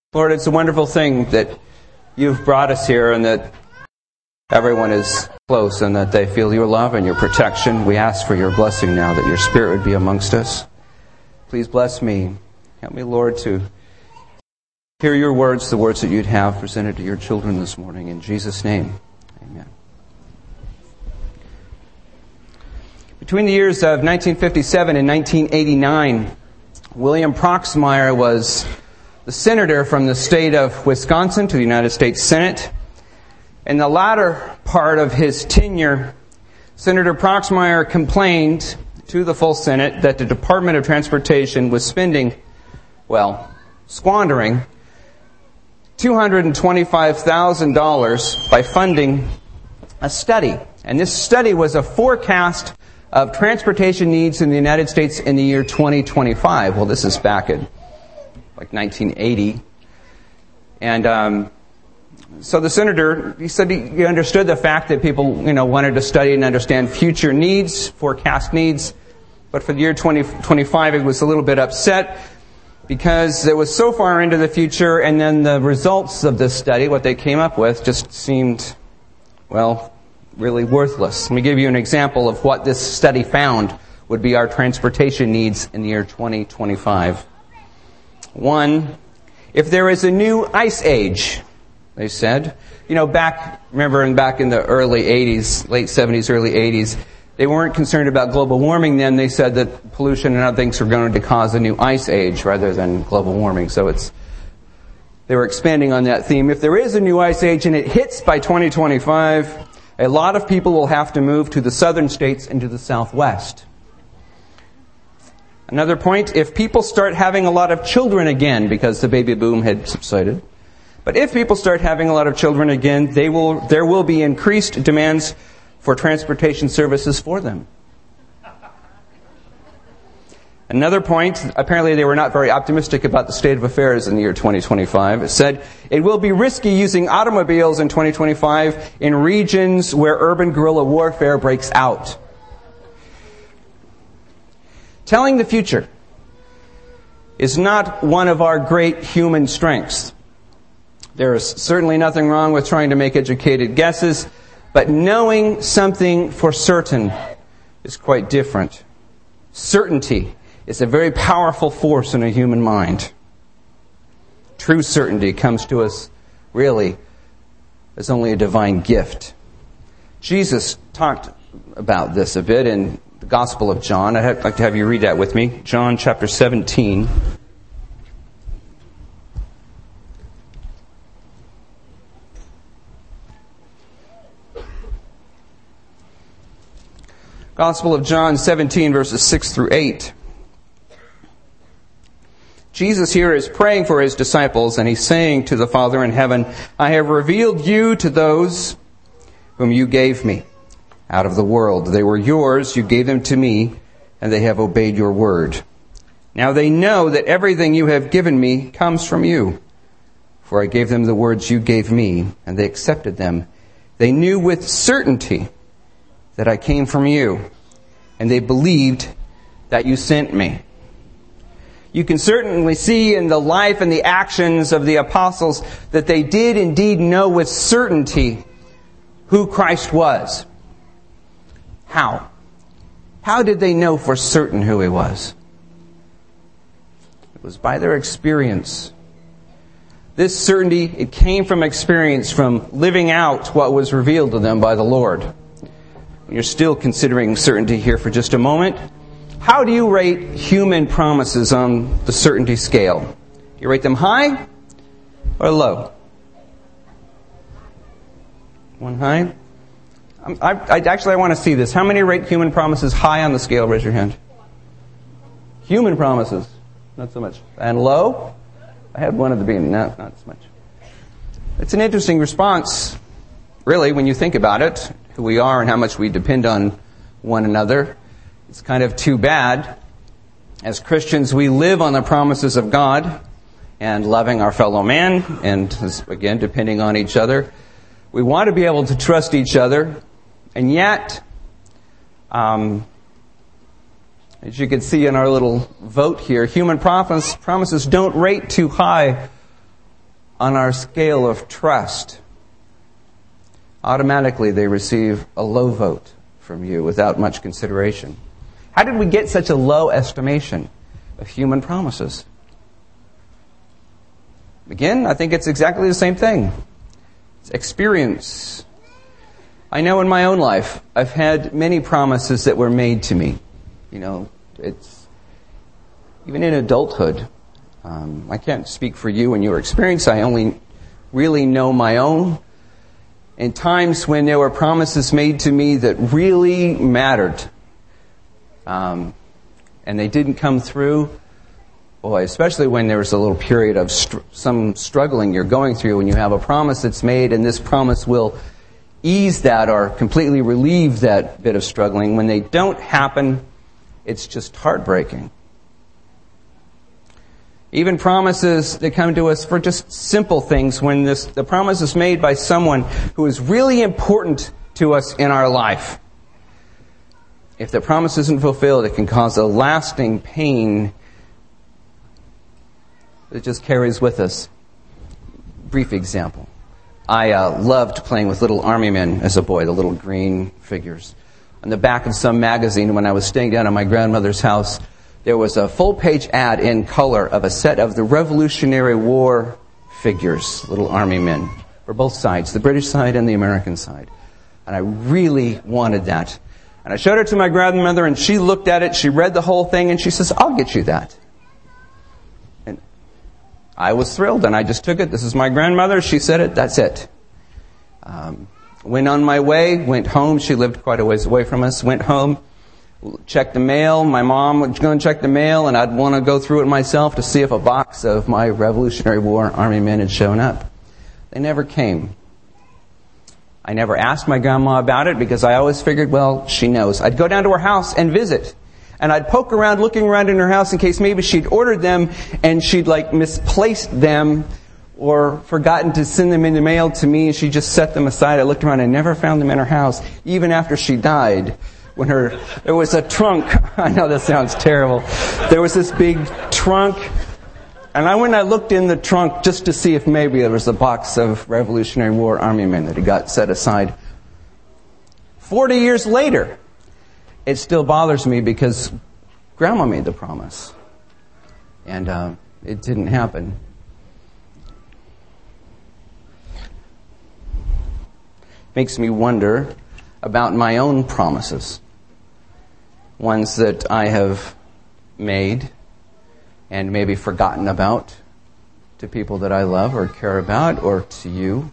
Lord, it's a wonderful thing that you've brought us here and that everyone is close and that they feel your love and your protection. We ask for your blessing now, that your Spirit would be amongst us. Please bless me. Help me, Lord, to hear your words, the words that you'd have presented to your children this morning. In Jesus' name, amen. Between the years of 1957 and 1989, William Proxmire was the senator from the state of Wisconsin to the United States Senate. In the latter part of his tenure, Senator Proxmire complained to the full Senate that the Department of Transportation was squandering $225,000 by funding a study. And this study was a forecast of transportation needs in the United States in the year 2025. Well, this is back in 1980. And so the senator, he said he understood the fact that people, wanted to study and understand future needs, forecast needs. But for the year 2025, he was a little bit upset because it was so far into the future, and then the results of this study, what they came up with, just seemed, really worthless. Let me give you an example of what this study found would be our transportation needs in the year 2025. One, if there is a new ice age, they said. Back in the early 80s, late 70s, early 80s, they weren't concerned about global warming then. They said that pollution and other things were going to cause a new ice age rather than global warming. So they were expanding on that theme. If there is a new ice age and it hits by 2025, a lot of people will have to move to the southern states and to the southwest. Another point, if people start having a lot of children again, because the baby boom had subsided, but if people start having a lot of children again, there will be increased demands for transportation services for them. Another point, apparently they were not very optimistic about the state of affairs in the year 2025. It said, it will be risky using automobiles in 2025 in regions where urban guerrilla warfare breaks out. Telling the future is not one of our great human strengths. There is certainly nothing wrong with trying to make educated guesses, but knowing something for certain is quite different. Certainty is a very powerful force in a human mind. True certainty comes to us really as only a divine gift. Jesus talked about this a bit in the Gospel of John. I'd like to have you read that with me. John chapter 17. Gospel of John 17, verses 6 through 8. Jesus here is praying for his disciples, and he's saying to the Father in heaven, I have revealed you to those whom you gave me out of the world. They were yours, you gave them to me, and they have obeyed your word. Now they know that everything you have given me comes from you. For I gave them the words you gave me, and they accepted them. They knew with certainty that I came from you, and they believed that you sent me. You can certainly see in the life and the actions of the apostles that they did indeed know with certainty who Christ was. How? How did they know for certain who he was? It was by their experience. This certainty, it came from experience, from living out what was revealed to them by the Lord. You're still considering certainty here for just a moment. How do you rate human promises on the certainty scale? You rate them high or low? One high? I want to see this. How many rate human promises high on the scale? Raise your hand. Human promises. Not so much. And low? I had one at the beginning. No, not so much. It's an interesting response, really, when you think about it. Who we are and how much we depend on one another. It's kind of too bad. As Christians, we live on the promises of God and loving our fellow man and, again, depending on each other. We want to be able to trust each other, and yet, as you can see in our little vote here, human promises don't rate too high on our scale of trust, automatically they receive a low vote from you without much consideration. How did we get such a low estimation of human promises? Again, I think it's exactly the same thing. It's experience. I know in my own life, I've had many promises that were made to me. It's even in adulthood. I can't speak for you and your experience. I only really know my own. In times when there were promises made to me that really mattered, and they didn't come through, boy, especially when there's a little period of some struggling you're going through, when you have a promise that's made and this promise will ease that or completely relieve that bit of struggling. When they don't happen, it's just heartbreaking. Even promises that come to us for just simple things, when the promise is made by someone who is really important to us in our life. If the promise isn't fulfilled, it can cause a lasting pain that just carries with us. Brief example. I loved playing with little army men as a boy, the little green figures. On the back of some magazine, when I was staying down at my grandmother's house, there was a full-page ad in color of a set of the Revolutionary War figures, little army men, for both sides, the British side and the American side. And I really wanted that. And I showed it to my grandmother, and she looked at it, she read the whole thing, and she says, "I'll get you that." And I was thrilled, and I just took it. This is my grandmother. She said it. That's it. Went on my way, went home. She lived quite a ways away from us. Went home, checked the mail. My mom would go and check the mail, and I'd want to go through it myself to see if a box of my Revolutionary War Army men had shown up. They never came. I never asked my grandma about it because I always figured, well, she knows. I'd go down to her house and visit. And I'd poke around, looking around in her house in case maybe she'd ordered them and she'd misplaced them or forgotten to send them in the mail to me, and she just set them aside. I looked around and never found them in her house, even after she died. There was a trunk. I know that sounds terrible. There was this big trunk, and I went and I looked in the trunk just to see if maybe there was a box of Revolutionary War Army men that had got set aside. 40 years later, it still bothers me because Grandma made the promise, and it didn't happen. Makes me wonder about my own promises, ones that I have made and maybe forgotten about to people that I love or care about, or to you.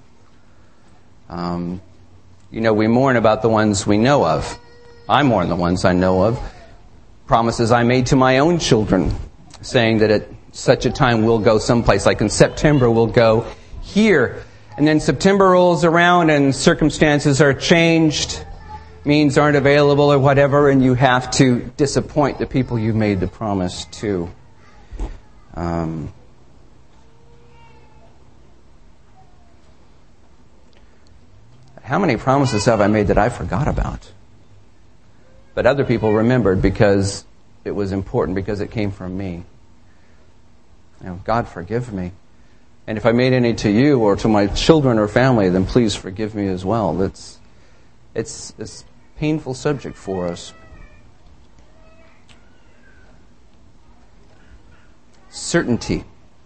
We mourn about the ones we know of. I mourn the ones I know of. Promises I made to my own children, saying that at such a time we'll go someplace, like in September we'll go here. And then September rolls around and circumstances are changed, means aren't available or whatever, and you have to disappoint the people you made the promise to. How many promises have I made that I forgot about? But other people remembered because it was important, because it came from me. God forgive me. And if I made any to you or to my children or family, then please forgive me as well. It's a painful subject for us. Certainty.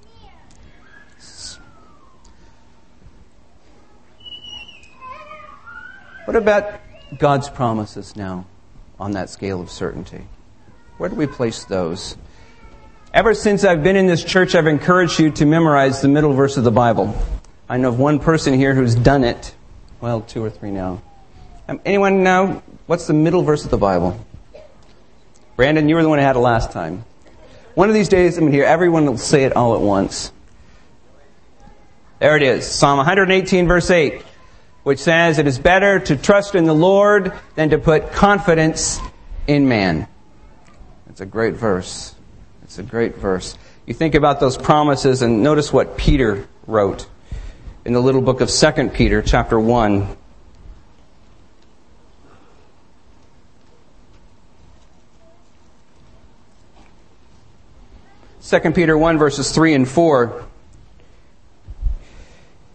What about God's promises now on that scale of certainty? Where do we place those? Ever since I've been in this church, I've encouraged you to memorize the middle verse of the Bible. I know of one person here who's done it. Well, 2 or 3 now. Anyone know what's the middle verse of the Bible? Brandon, you were the one who had it last time. One of these days, I'm going to hear everyone will say it all at once. There it is. Psalm 118, verse 8, which says, "It is better to trust in the Lord than to put confidence in man." It's a great verse. It's a great verse. You think about those promises and notice what Peter wrote in the little book of 2 Peter, chapter 1. Second Peter 1, verses 3 and 4.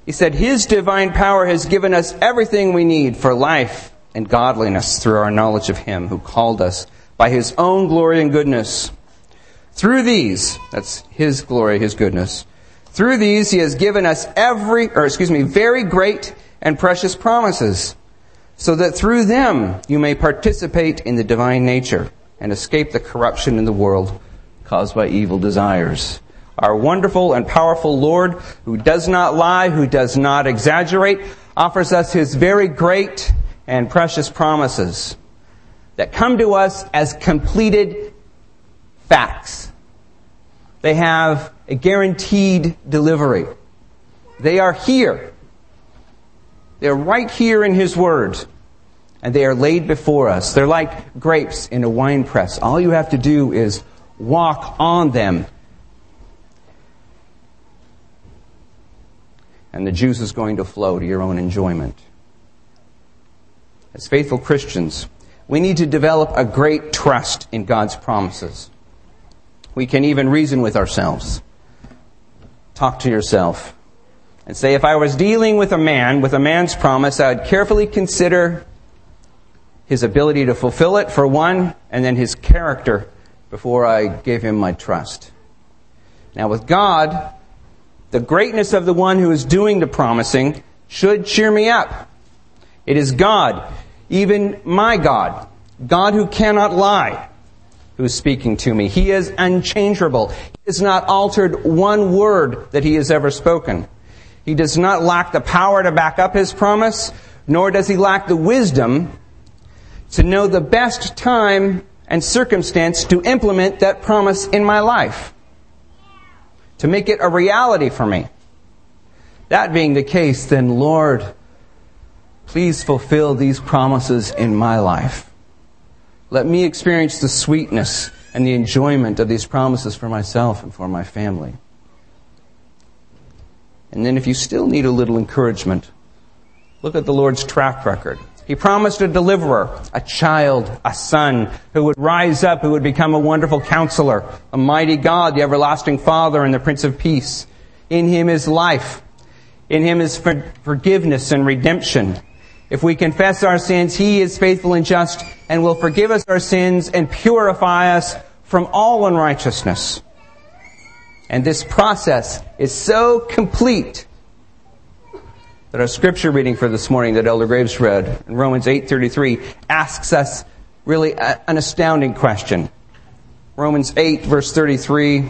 He said, His divine power has given us everything we need for life and godliness through our knowledge of Him who called us by His own glory and goodness. Through these, that's His glory, His goodness, through these He has given us very great and precious promises, so that through them you may participate in the divine nature and escape the corruption in the world caused by evil desires. Our wonderful and powerful Lord, who does not lie, who does not exaggerate, offers us His very great and precious promises that come to us as completed facts. They have a guaranteed delivery. They are here. They're right here in His Word. And they are laid before us. They're like grapes in a wine press. All you have to do is walk on them. And the juice is going to flow to your own enjoyment. As faithful Christians, we need to develop a great trust in God's promises. We can even reason with ourselves. Talk to yourself and say, if I was dealing with a man's promise, I would carefully consider his ability to fulfill it, for one, and then his character before I gave him my trust. Now with God, the greatness of the one who is doing the promising should cheer me up. It is God, even my God, God who cannot lie, who is speaking to me. He is unchangeable. He has not altered one word that He has ever spoken. He does not lack the power to back up His promise, nor does He lack the wisdom to know the best time and circumstance to implement that promise in my life, to make it a reality for me. That being the case, then, Lord, please fulfill these promises in my life. Let me experience the sweetness and the enjoyment of these promises for myself and for my family. And then if you still need a little encouragement, look at the Lord's track record. He promised a deliverer, a child, a son, who would rise up, who would become a wonderful counselor, a mighty God, the everlasting Father, and the Prince of Peace. In Him is life. In Him is forgiveness and redemption. If we confess our sins, He is faithful and just and will forgive us our sins and purify us from all unrighteousness. And this process is so complete that our scripture reading for this morning that Elder Graves read in Romans 8:33 asks us really an astounding question. Romans 8 verse 33.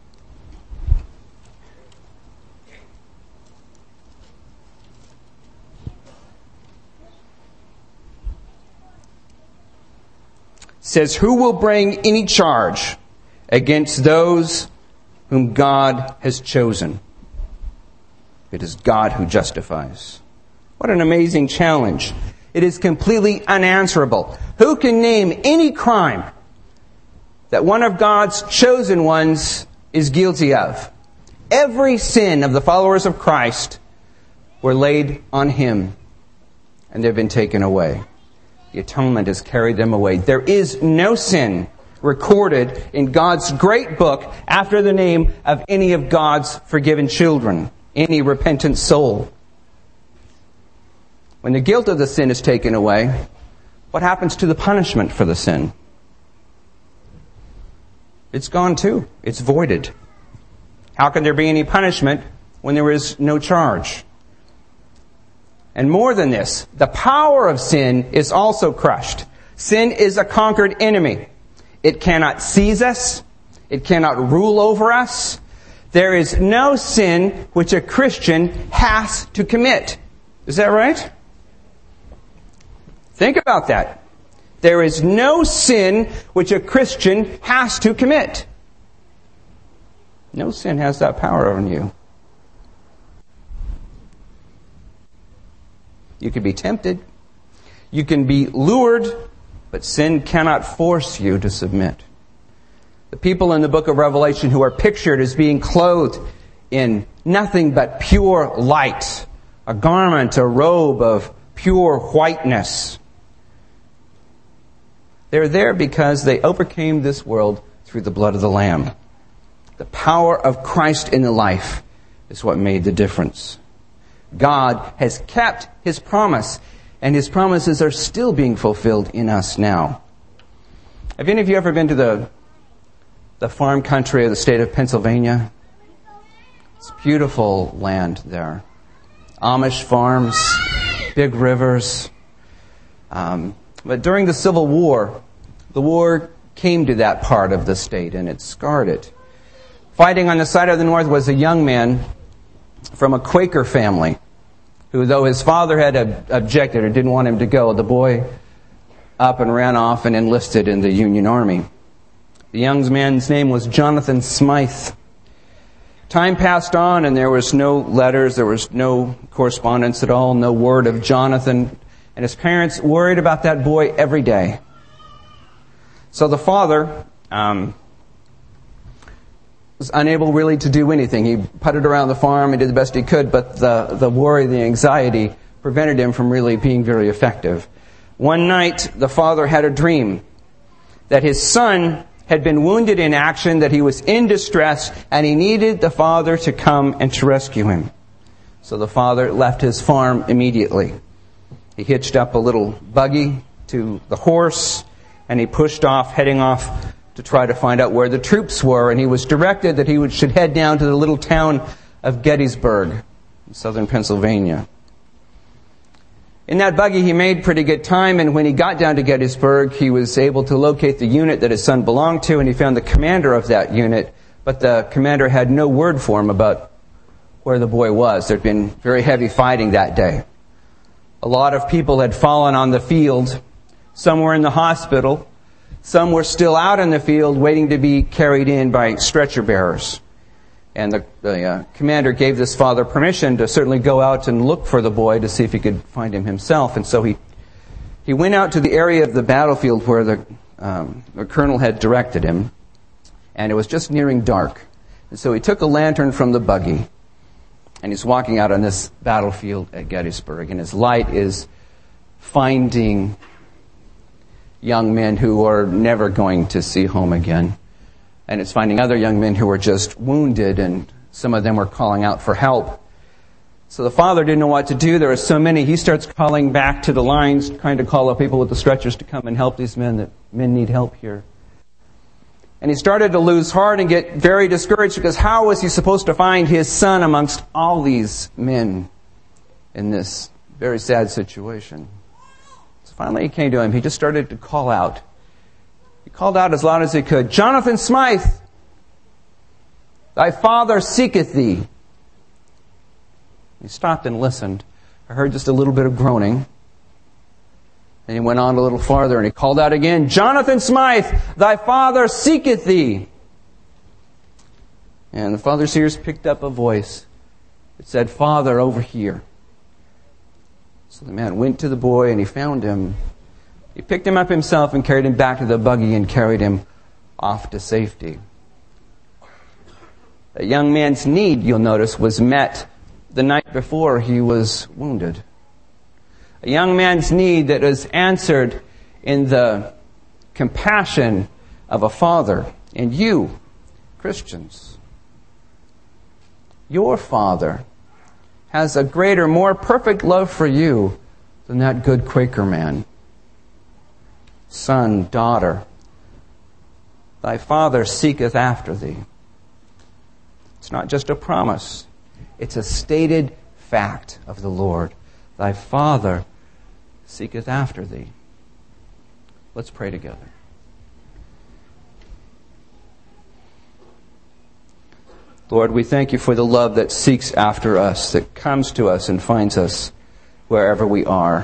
Says, who will bring any charge against those whom God has chosen? It is God who justifies. What an amazing challenge. It is completely unanswerable. Who can name any crime that one of God's chosen ones is guilty of? Every sin of the followers of Christ were laid on Him, and they've been taken away. The atonement has carried them away. There is no sin recorded in God's great book after the name of any of God's forgiven children, any repentant soul. When the guilt of the sin is taken away, what happens to the punishment for the sin? It's gone too. It's voided. How can there be any punishment when there is no charge? And more than this, the power of sin is also crushed. Sin is a conquered enemy. It cannot seize us. It cannot rule over us. There is no sin which a Christian has to commit. Is that right? Think about that. There is no sin which a Christian has to commit. No sin has that power on you. You can be tempted. You can be lured, but sin cannot force you to submit. The people in the book of Revelation who are pictured as being clothed in nothing but pure light, a garment, a robe of pure whiteness. They're there because they overcame this world through the blood of the Lamb. The power of Christ in the life is what made the difference. God has kept His promise, and His promises are still being fulfilled in us now. Have any of you ever been to the farm country of the state of Pennsylvania? It's beautiful land there. Amish farms, big rivers. But during the Civil War, the war came to that part of the state and it scarred it. Fighting on the side of the North was a young man from a Quaker family who, though his father had objected or didn't want him to go, the boy up and ran off and enlisted in the Union Army. The young man's name was Jonathan Smythe. Time passed on and there was no letters, there was no correspondence at all, no word of Jonathan. And his parents worried about that boy every day. So the father was unable really to do anything. He putted around the farm and did the best he could, but the worry, the anxiety prevented him from really being very effective. One night, the father had a dream that his son had been wounded in action, that he was in distress, and he needed the father to come and to rescue him. So the father left his farm immediately. He hitched up a little buggy to the horse, and he pushed off, heading off to try to find out where the troops were. And he was directed that he should head down to the little town of Gettysburg, in southern Pennsylvania. In that buggy, he made pretty good time, and when he got down to Gettysburg, he was able to locate the unit that his son belonged to, and he found the commander of that unit, but the commander had no word for him about where the boy was. There'd been very heavy fighting that day. A lot of people had fallen on the field. Some were in the hospital. Some were still out in the field waiting to be carried in by stretcher bearers. And the commander gave this father permission to certainly go out and look for the boy to see if he could find him himself. And so he went out to the area of the battlefield where the colonel had directed him. And it was just nearing dark. And so he took a lantern from the buggy. And he's walking out on this battlefield at Gettysburg. And his light is finding young men who are never going to see home again. And it's finding other young men who were just wounded, and some of them were calling out for help. So the father didn't know what to do. There were so many. He starts calling back to the lines, trying to call up people with the stretchers to come and help these men, that men need help here. And he started to lose heart and get very discouraged, because how was he supposed to find his son amongst all these men in this very sad situation? So finally he came to him. He just started to call out. He called out as loud as he could, "Jonathan Smythe, thy father seeketh thee." He stopped and listened. I heard just a little bit of groaning. And he went on a little farther and he called out again, "Jonathan Smythe, thy father seeketh thee." And the father's ears picked up a voice that said, "Father, over here." So the man went to the boy and he found him. He picked him up himself and carried him back to the buggy and carried him off to safety. A young man's need, you'll notice, was met the night before he was wounded. A young man's need that was answered in the compassion of a father. And you, Christians, your Father has a greater, more perfect love for you than that good Quaker man. Son, daughter, thy Father seeketh after thee. It's not just a promise. It's a stated fact of the Lord. Thy Father seeketh after thee. Let's pray together. Lord, we thank you for the love that seeks after us, that comes to us and finds us wherever we are.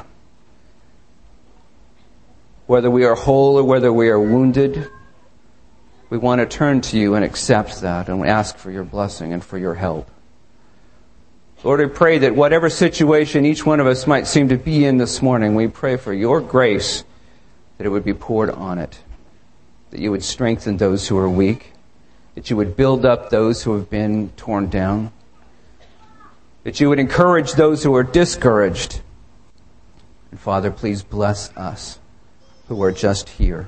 Whether we are whole or whether we are wounded, we want to turn to you and accept that and ask for your blessing and for your help. Lord, we pray that whatever situation each one of us might seem to be in this morning, we pray for your grace, that it would be poured on it, that you would strengthen those who are weak, that you would build up those who have been torn down, that you would encourage those who are discouraged. And Father, please bless us who are just here.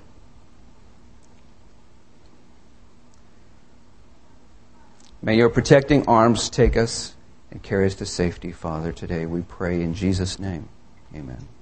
May your protecting arms take us and carry us to safety, Father, today. We pray in Jesus' name. Amen.